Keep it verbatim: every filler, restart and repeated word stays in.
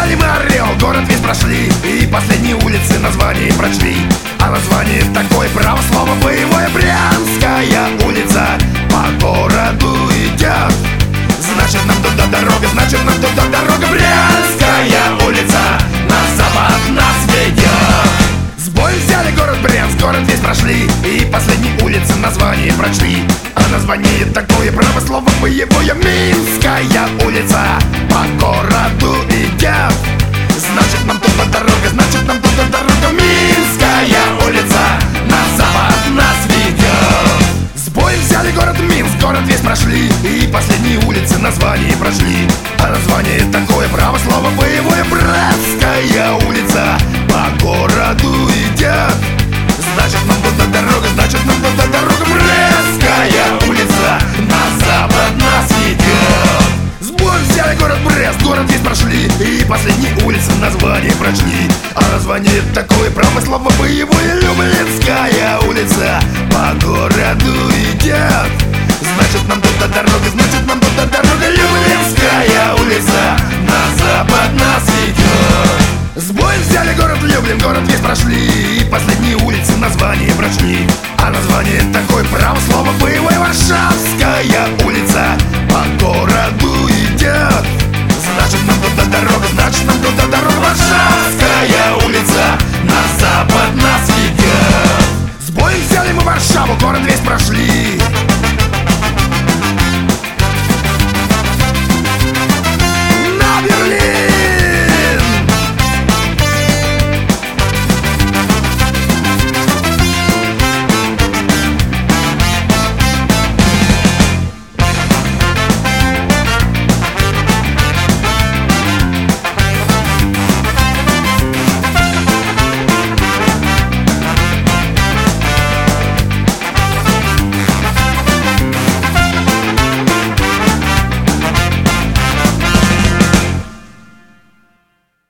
Взяли мы Орел, город весь прошли, и последние улицы название прочли. А название такое, право слово боевое. Брянская улица по городу идет, значит нам туда дорога, значит нам туда дорога. Брянская улица на запад нас ведет. С боем взяли город Брянск, город весь прошли, и последние улицы название прочли. А название такое, право слово боевое. Минская улица по городу идет, значит нам туда дорога, значит нам туда дорога. Минская улица на запад нас ведет. С боем взяли город Минск, город весь прошли, и последние улицы название прочли. А название такое, право слово боевое. Братская улица по городу идет, значит нам туда дорога, значит нам туда дорога. Брестская улица на запад нас ведет. С боем взяли город Брест, город весь прошли, и последние улицы название прочли. А название такое, право слово боевое. Люблинская улица по городу идет, значит нам туда дорога, значит нам туда дорога. Люблинская улица на запад нас ведет. С боем взяли город Люблин, город весь прошли, и последние улицы название прочли. А название такое, право слово боевое. Варшавская улица по городу идет, значит нам туда дорога, значит